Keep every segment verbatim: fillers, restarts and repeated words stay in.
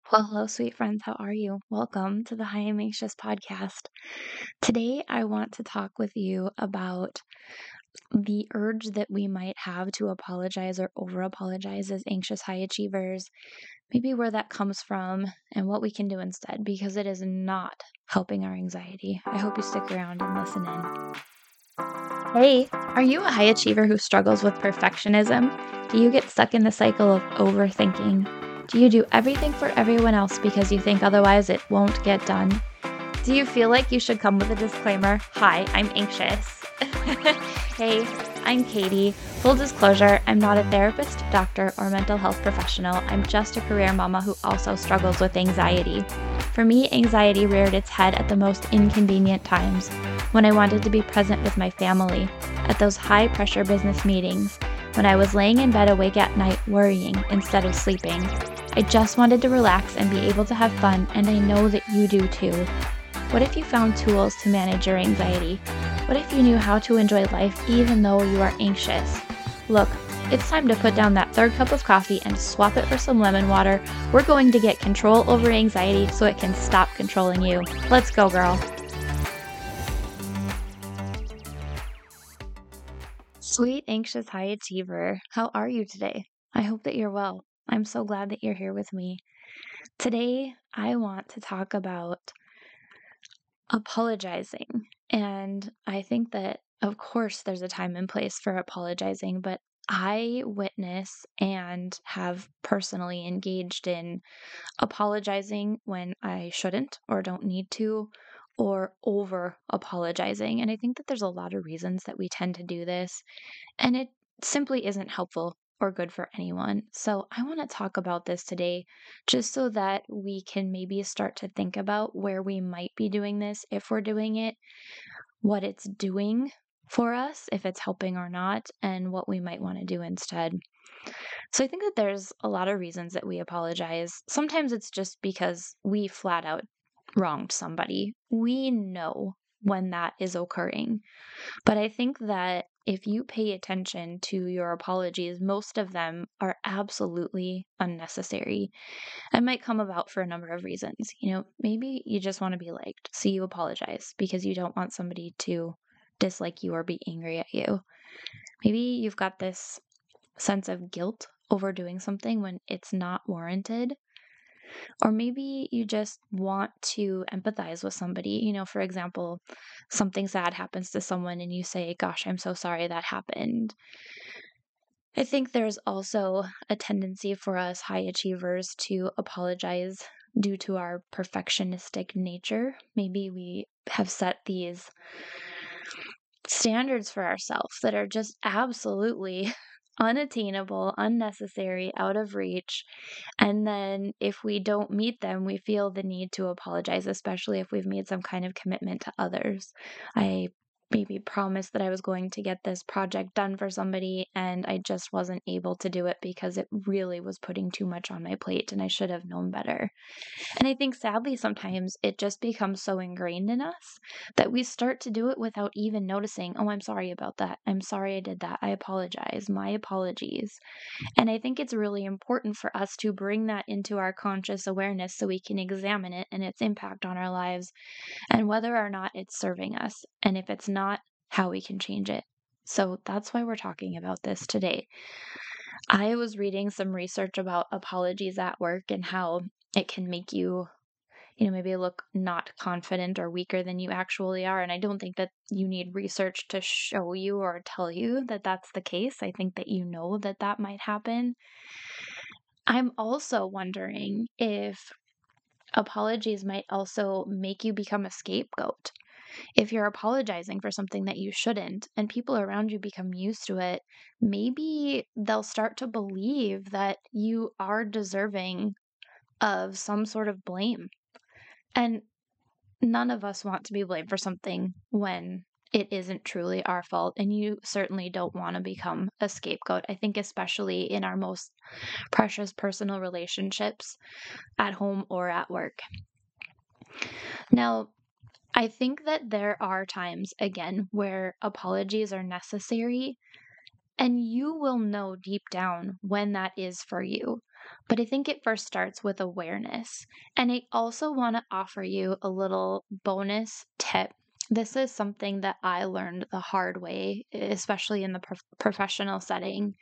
Well, hello, sweet friends. How are you? Welcome to the High and Anxious podcast. Today, I want to talk with you about the urge that we might have to apologize or over apologize as anxious high achievers, maybe where that comes from, and what we can do instead, because it is not helping our anxiety. I hope you stick around and listen in. Hey, are you a high achiever who struggles with perfectionism? Do you get stuck in the cycle of overthinking? Do you do everything for everyone else because you think otherwise it won't get done? Do you feel like you should come with a disclaimer? Hi, I'm anxious. Hey, I'm Katie. Full disclosure, I'm not a therapist, doctor, or mental health professional. I'm just a career mama who also struggles with anxiety. For me, anxiety reared its head at the most inconvenient times, when I wanted to be present with my family, at those high-pressure business meetings, when I was laying in bed awake at night worrying instead of sleeping. I just wanted to relax and be able to have fun, and I know that you do too. What if you found tools to manage your anxiety? What if you knew how to enjoy life even though you are anxious? Look, it's time to put down that third cup of coffee and swap it for some lemon water. We're going to get control over anxiety so it can stop controlling you. Let's go, girl. Sweet, anxious high achiever, how are you today? I hope that you're well. I'm so glad that you're here with me. Today, I want to talk about apologizing. And I think that, of course, there's a time and place for apologizing, but I witness and have personally engaged in apologizing when I shouldn't or don't need to, or over apologizing. And I think that there's a lot of reasons that we tend to do this, and it simply isn't helpful or good for anyone. So I want to talk about this today just so that we can maybe start to think about where we might be doing this, if we're doing it, what it's doing for us, if it's helping or not, and what we might want to do instead. So I think that there's a lot of reasons that we apologize. Sometimes it's just because we flat out wronged somebody. We know when that is occurring. But I think that if you pay attention to your apologies, most of them are absolutely unnecessary and might come about for a number of reasons. You know, maybe you just want to be liked, so you apologize because you don't want somebody to dislike you or be angry at you. Maybe you've got this sense of guilt over doing something when it's not warranted. Or maybe you just want to empathize with somebody. You know, for example, something sad happens to someone and you say, "Gosh, I'm so sorry that happened." I think there's also a tendency for us high achievers to apologize due to our perfectionistic nature. Maybe we have set these standards for ourselves that are just absolutely unattainable, unnecessary, out of reach. And then if we don't meet them, we feel the need to apologize, especially if we've made some kind of commitment to others. I maybe promised that I was going to get this project done for somebody, and I just wasn't able to do it because it really was putting too much on my plate and I should have known better. And I think sadly, sometimes it just becomes so ingrained in us that we start to do it without even noticing, oh, I'm sorry about that. I'm sorry I did that. I apologize. My apologies. And I think it's really important for us to bring that into our conscious awareness so we can examine it and its impact on our lives and whether or not it's serving us. And if it's not, how we can change it. So that's why we're talking about this today. I was reading some research about apologies at work and how it can make you, you know, maybe look not confident or weaker than you actually are. And I don't think that you need research to show you or tell you that that's the case. I think that you know that that might happen. I'm also wondering if apologies might also make you become a scapegoat. If you're apologizing for something that you shouldn't and people around you become used to it, maybe they'll start to believe that you are deserving of some sort of blame. And none of us want to be blamed for something when it isn't truly our fault. And you certainly don't want to become a scapegoat. I think, especially in our most precious personal relationships at home or at work. Now, I think that there are times, again, where apologies are necessary, and you will know deep down when that is for you. But I think it first starts with awareness. And I also want to offer you a little bonus tip. This is something that I learned the hard way, especially in the prof- professional setting.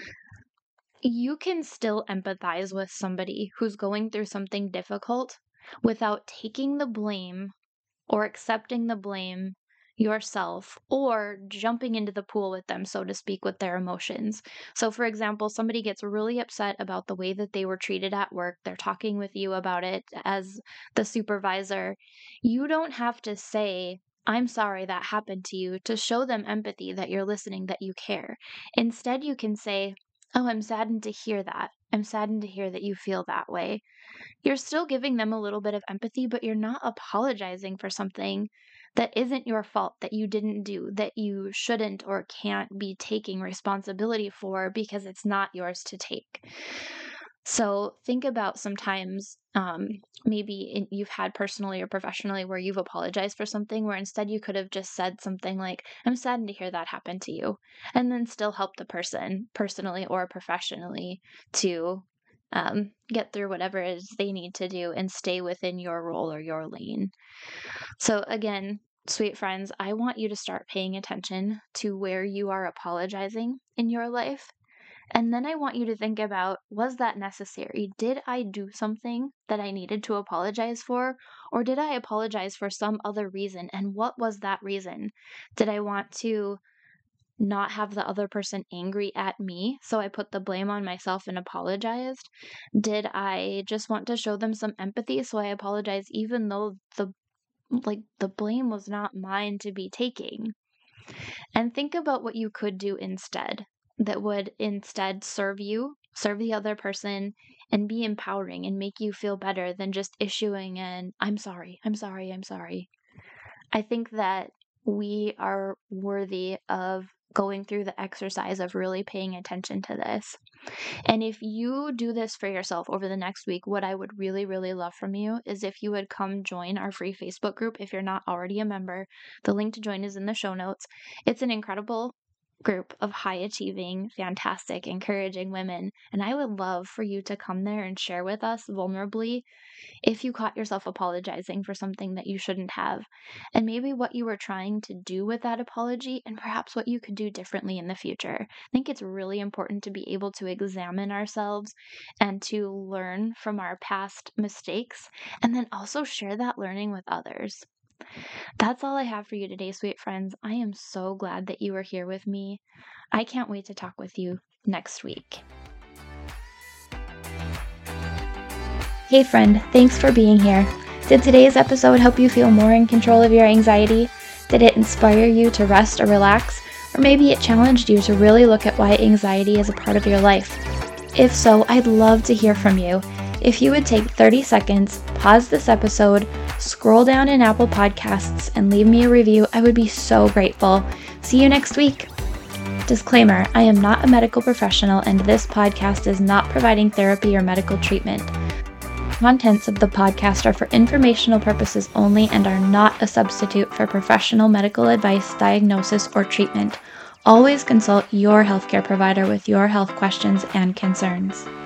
You can still empathize with somebody who's going through something difficult without taking the blame or accepting the blame yourself or jumping into the pool with them, so to speak, with their emotions. So, for example, somebody gets really upset about the way that they were treated at work. They're talking with you about it as the supervisor. You don't have to say, I'm sorry that happened to you, to show them empathy, that you're listening, that you care. Instead, you can say, oh, I'm saddened to hear that. I'm saddened to hear that you feel that way. You're still giving them a little bit of empathy, but you're not apologizing for something that isn't your fault, that you didn't do, that you shouldn't or can't be taking responsibility for because it's not yours to take. So think about sometimes um, maybe in, you've had personally or professionally where you've apologized for something where instead you could have just said something like, I'm saddened to hear that happen to you, and then still help the person personally or professionally to um, get through whatever it is they need to do and stay within your role or your lane. So again, sweet friends, I want you to start paying attention to where you are apologizing in your life. And then I want you to think about, was that necessary? Did I do something that I needed to apologize for? Or did I apologize for some other reason? And what was that reason? Did I want to not have the other person angry at me, so I put the blame on myself and apologized? Did I just want to show them some empathy, so I apologized even though the like the blame was not mine to be taking? And think about what you could do instead that would instead serve you, serve the other person, and be empowering and make you feel better than just issuing an I'm sorry, I'm sorry, I'm sorry. I think that we are worthy of going through the exercise of really paying attention to this. And if you do this for yourself over the next week, what I would really, really love from you is if you would come join our free Facebook group if you're not already a member. The link to join is in the show notes. It's an incredible group of high achieving, fantastic, encouraging women. And I would love for you to come there and share with us vulnerably if you caught yourself apologizing for something that you shouldn't have, and maybe what you were trying to do with that apology, and perhaps what you could do differently in the future. I think it's really important to be able to examine ourselves and to learn from our past mistakes, and then also share that learning with others. That's all I have for you today, sweet friends. I am so glad that you are here with me. I can't wait to talk with you next week. Hey friend, thanks for being here. Did today's episode help you feel more in control of your anxiety? Did it inspire you to rest or relax? Or maybe it challenged you to really look at why anxiety is a part of your life? If so, I'd love to hear from you. If you would take thirty seconds, pause this episode, scroll down in Apple Podcasts, and leave me a review, I would be so grateful. See you next week. Disclaimer, I am not a medical professional and this podcast is not providing therapy or medical treatment. Contents of the podcast are for informational purposes only and are not a substitute for professional medical advice, diagnosis, or treatment. Always consult your healthcare provider with your health questions and concerns.